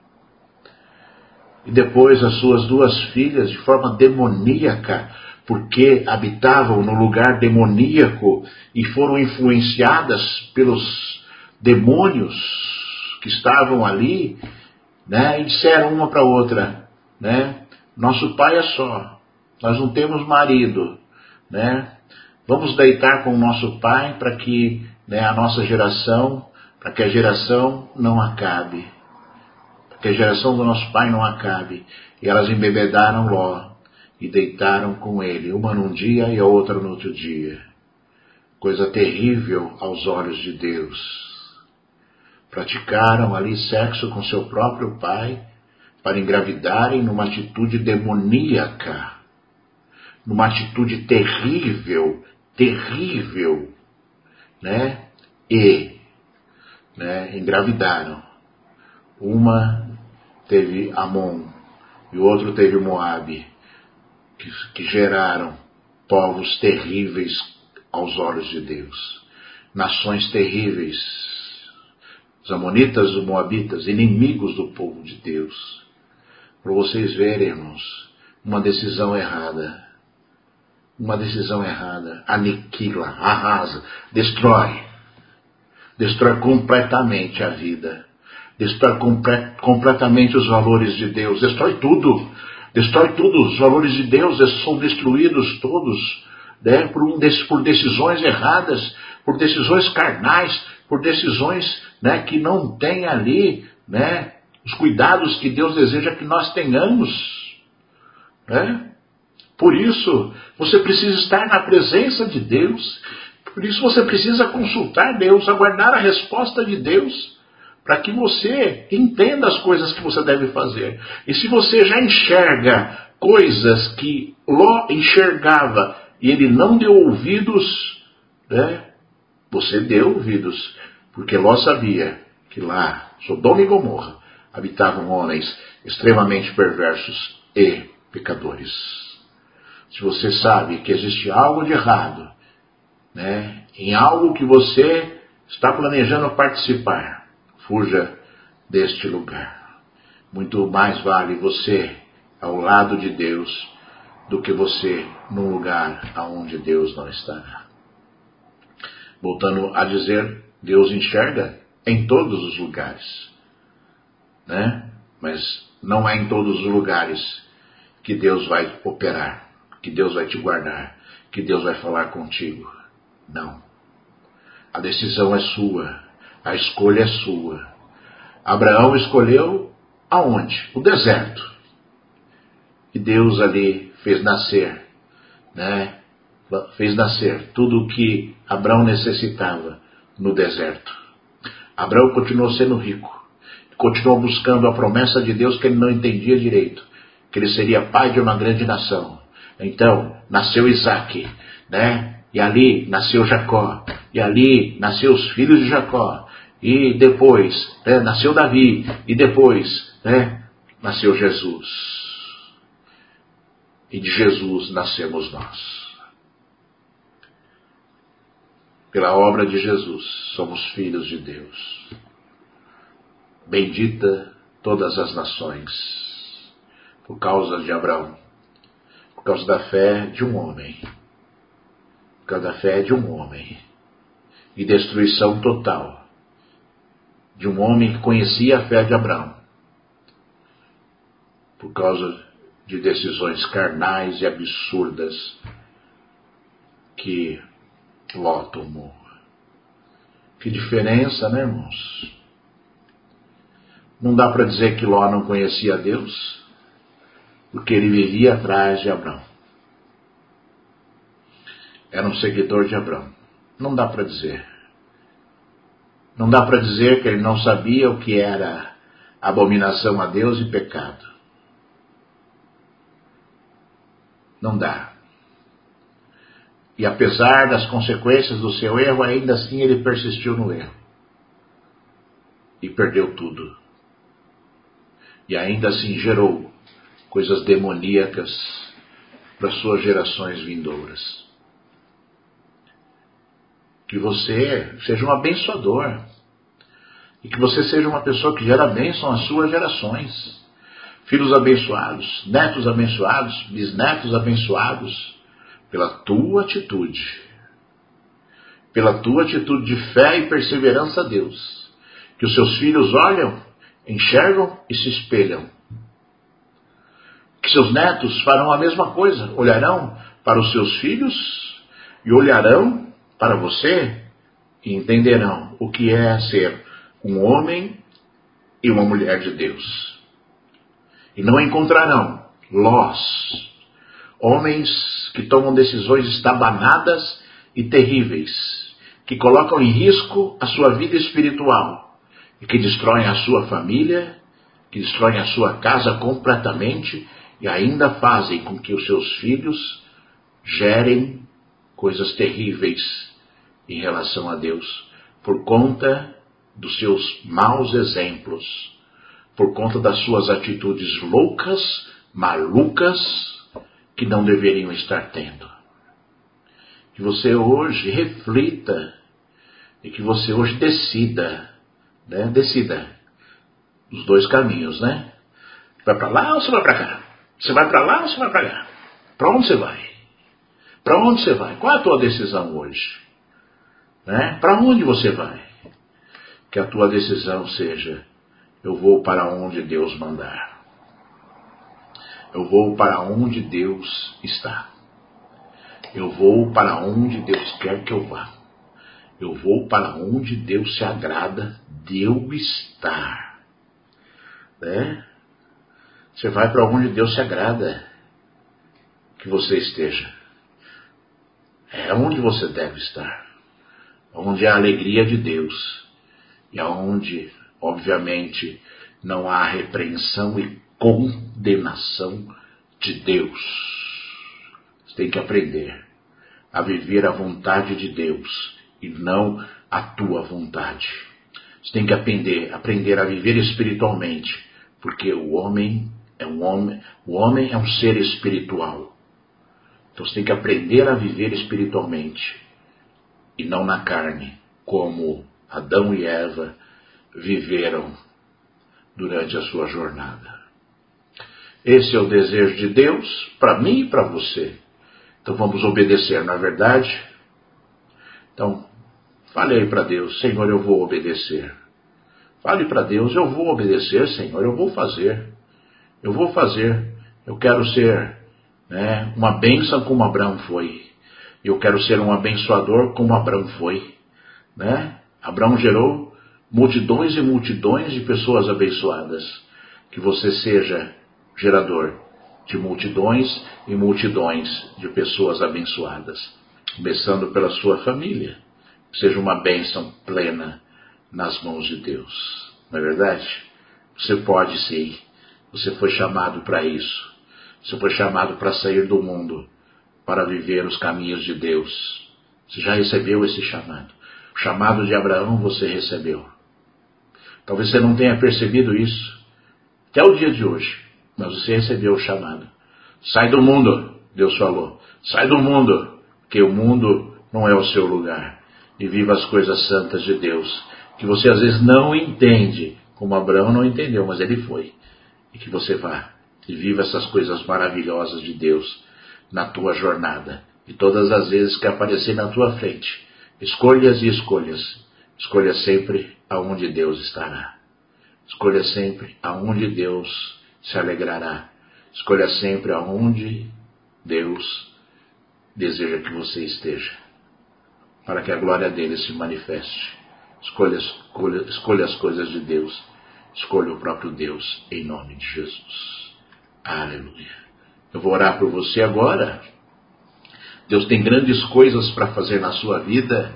E depois as suas duas filhas, de forma demoníaca, porque habitavam no lugar demoníaco e foram influenciadas pelos demônios que estavam ali, né, e disseram uma para outra, né, nosso pai é só, nós não temos marido, né, vamos deitar com o nosso pai para que, né, a nossa geração, para que a geração não acabe. Que a geração do nosso pai não acabe. E elas embebedaram Ló e deitaram com ele, uma num dia e a outra no outro dia. Coisa terrível aos olhos de Deus. Praticaram ali sexo com seu próprio pai para engravidarem numa atitude demoníaca, numa atitude terrível, né? E, né, engravidaram. Uma teve Amon e o outro teve Moabe, que geraram povos terríveis aos olhos de Deus. Nações terríveis. Os amonitas e os moabitas, inimigos do povo de Deus. Para vocês verem, irmãos, uma decisão errada. Uma decisão errada. Aniquila, arrasa, destrói. Destrói completamente a vida. Destrói completamente os valores de Deus. Destrói tudo. Destrói tudo. Os valores de Deus são destruídos todos, né, por decisões erradas, por decisões carnais, por decisões, né, que não têm ali, né, os cuidados que Deus deseja que nós tenhamos. Né? Por isso, você precisa estar na presença de Deus. Por isso você precisa consultar Deus, aguardar a resposta de Deus, para que você entenda as coisas que você deve fazer. E se você já enxerga coisas que Ló enxergava e ele não deu ouvidos, né? Você deu ouvidos, porque Ló sabia que lá, Sodoma e Gomorra, habitavam homens extremamente perversos e pecadores. Se você sabe que existe algo de errado, né, em algo que você está planejando participar, fuja deste lugar. Muito mais vale você ao lado de Deus do que você num lugar aonde Deus não estará. Voltando a dizer, Deus enxerga em todos os lugares, né? Mas não é em todos os lugares que Deus vai operar, que Deus vai te guardar, que Deus vai falar contigo. Não. A decisão é sua. A escolha é sua. Abraão escolheu aonde? O deserto. E Deus ali fez nascer, né? Fez nascer tudo o que Abraão necessitava no deserto. Abraão continuou sendo rico. Continuou buscando a promessa de Deus que ele não entendia direito. Que ele seria pai de uma grande nação. Então, nasceu Isaque, né? E ali nasceu Jacó. E ali nasceu os filhos de Jacó. E depois, né, nasceu Davi. E depois, né, nasceu Jesus. E de Jesus nascemos nós. Pela obra de Jesus, somos filhos de Deus. Bendita todas as nações, por causa de Abraão, por causa da fé de um homem. Por causa da fé de um homem. E destruição total de um homem que conhecia a fé de Abraão. Por causa de decisões carnais e absurdas que Ló tomou. Que diferença, né, irmãos? Não dá para dizer que Ló não conhecia Deus, porque ele vivia atrás de Abrão. Era um seguidor de Abrão. Não dá para dizer. Não dá para dizer que ele não sabia o que era abominação a Deus e pecado. Não dá. E apesar das consequências do seu erro, ainda assim ele persistiu no erro. E perdeu tudo. E ainda assim gerou coisas demoníacas para suas gerações vindouras. Que você seja um abençoador. E que você seja uma pessoa que gera bênção às suas gerações. Filhos abençoados, netos abençoados, bisnetos abençoados, pela tua atitude. Pela tua atitude de fé e perseverança a Deus. Que os seus filhos olham, enxergam e se espelham. Que seus netos farão a mesma coisa, olharão para os seus filhos e olharão para você e entenderão o que é ser um homem e uma mulher de Deus. E não encontrarão Lós, homens que tomam decisões estabanadas e terríveis, que colocam em risco a sua vida espiritual e que destroem a sua família, que destroem a sua casa completamente e ainda fazem com que os seus filhos gerem coisas terríveis em relação a Deus, por conta dos seus maus exemplos, por conta das suas atitudes loucas, malucas, que não deveriam estar tendo. Que você hoje reflita e que você hoje decida, né? Decida os dois caminhos, né? Vai para lá ou você vai para cá? Você vai para lá ou você vai para cá? Para onde você vai? Para onde você vai? Qual é a tua decisão hoje? Né? Para onde você vai? Que a tua decisão seja: eu vou para onde Deus mandar. Eu vou para onde Deus está. Eu vou para onde Deus quer que eu vá. Eu vou para onde Deus se agrada de eu estar. Né? Você vai para onde Deus se agrada que você esteja. É onde você deve estar. Onde há a alegria de Deus. E aonde, obviamente, não há repreensão e condenação de Deus. Você tem que aprender a viver a vontade de Deus e não a tua vontade. Você tem que aprender a viver espiritualmente, porque o homem é um ser espiritual. Então você tem que aprender a viver espiritualmente e não na carne, como Adão e Eva viveram durante a sua jornada. Esse é o desejo de Deus para mim e para você. Então vamos obedecer, não é verdade? Então, fale aí para Deus: Senhor, eu vou obedecer. Fale para Deus: eu vou obedecer, Senhor, eu vou fazer. Eu vou fazer. Eu quero ser, né, uma bênção como Abraão foi. Eu quero ser um abençoador como Abraão foi. Né? Abraão gerou multidões e multidões de pessoas abençoadas. Que você seja gerador de multidões e multidões de pessoas abençoadas. Começando pela sua família. Seja uma bênção plena nas mãos de Deus. Não é verdade? Você pode sim. Você foi chamado para isso. Você foi chamado para sair do mundo, para viver os caminhos de Deus. Você já recebeu esse chamado. O chamado de Abraão você recebeu. Talvez você não tenha percebido isso até o dia de hoje, mas você recebeu o chamado. Sai do mundo, Deus falou. Sai do mundo, porque o mundo não é o seu lugar. E viva as coisas santas de Deus, que você às vezes não entende, como Abraão não entendeu, mas ele foi. E que você vá e viva essas coisas maravilhosas de Deus na tua jornada. E todas as vezes que aparecer na tua frente, escolhas e escolhas, escolha sempre aonde Deus estará. Escolha sempre aonde Deus se alegrará. Escolha sempre aonde Deus deseja que você esteja, para que a glória dele se manifeste. Escolha as coisas de Deus. escolha o próprio Deus, em nome de Jesus. Aleluia. Eu vou orar por você agora. Deus tem grandes coisas para fazer na sua vida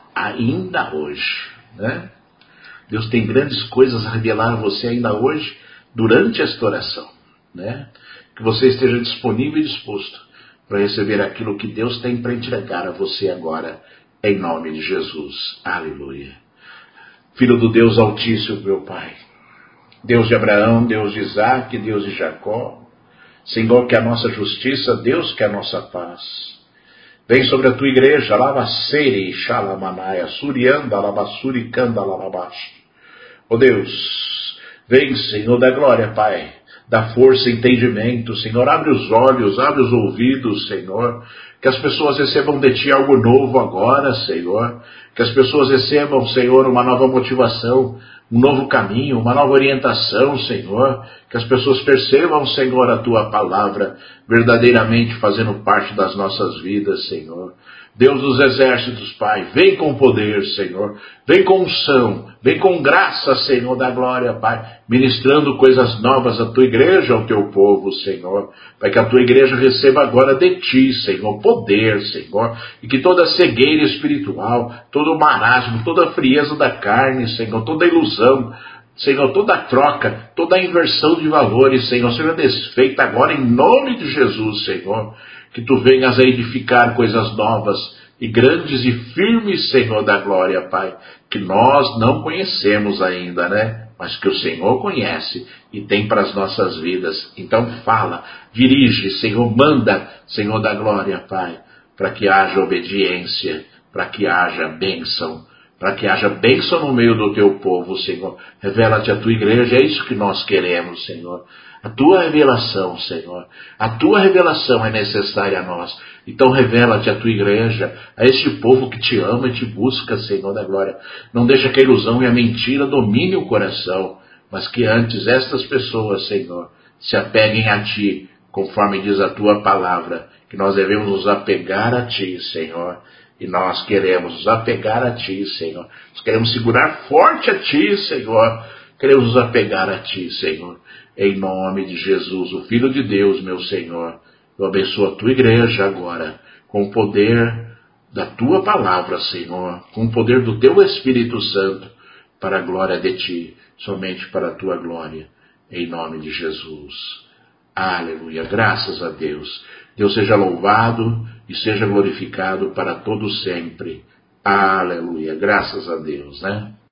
ainda hoje, né? Deus tem grandes coisas a revelar a você ainda hoje, durante esta oração, né? Que você esteja disponível e disposto para receber aquilo que Deus tem para entregar a você agora, em nome de Jesus. Aleluia. Filho do Deus Altíssimo, meu Pai, Deus de Abraão, Deus de Isaac, Deus de Jacó, Senhor, que a nossa justiça, Deus, que a nossa paz vem sobre a tua igreja, Lavacere, Xalamanaia, Surianda, Lavassuricanda, Lavabaste. Ó Deus, vem, Senhor da glória, Pai, dá força e entendimento, Senhor, abre os olhos, abre os ouvidos, Senhor, que as pessoas recebam de Ti algo novo agora, Senhor, que as pessoas recebam, Senhor, uma nova motivação, um novo caminho, uma nova orientação, Senhor, que as pessoas percebam, Senhor, a Tua palavra verdadeiramente fazendo parte das nossas vidas, Senhor. Deus dos exércitos, Pai, vem com poder, Senhor, vem com unção, vem com graça, Senhor da glória, Pai, ministrando coisas novas à Tua igreja, ao Teu povo, Senhor, para que a Tua igreja receba agora de Ti, Senhor, poder, Senhor, e que toda cegueira espiritual, todo marasmo, toda frieza da carne, Senhor, toda ilusão, Senhor, toda troca, toda inversão de valores, Senhor, seja desfeita agora em nome de Jesus, Senhor, que Tu venhas a edificar coisas novas e grandes e firmes, Senhor da glória, Pai, que nós não conhecemos ainda, né? Mas que o Senhor conhece e tem para as nossas vidas. Então fala, dirige, Senhor, manda, Senhor da glória, Pai, para que haja obediência, para que haja bênção, para que haja bênção no meio do Teu povo, Senhor. Revela-te a Tua igreja, é isso que nós queremos, Senhor. A Tua revelação, Senhor. A Tua revelação é necessária a nós. Então revela-te a Tua igreja, a este povo que Te ama e Te busca, Senhor da glória. Não deixa que a ilusão e a mentira domine o coração, mas que antes estas pessoas, Senhor, se apeguem a Ti, conforme diz a Tua palavra, que nós devemos nos apegar a Ti, Senhor. E nós queremos nos apegar a Ti, Senhor. Nós queremos segurar forte a Ti, Senhor. Queremos nos apegar a Ti, Senhor. Em nome de Jesus, o Filho de Deus, meu Senhor. Eu abençoo a Tua igreja agora, com o poder da Tua palavra, Senhor. Com o poder do Teu Espírito Santo, para a glória de Ti, somente para a Tua glória. Em nome de Jesus. Aleluia. Graças a Deus. Deus seja louvado e seja glorificado para todo sempre. Aleluia. Graças a Deus, né?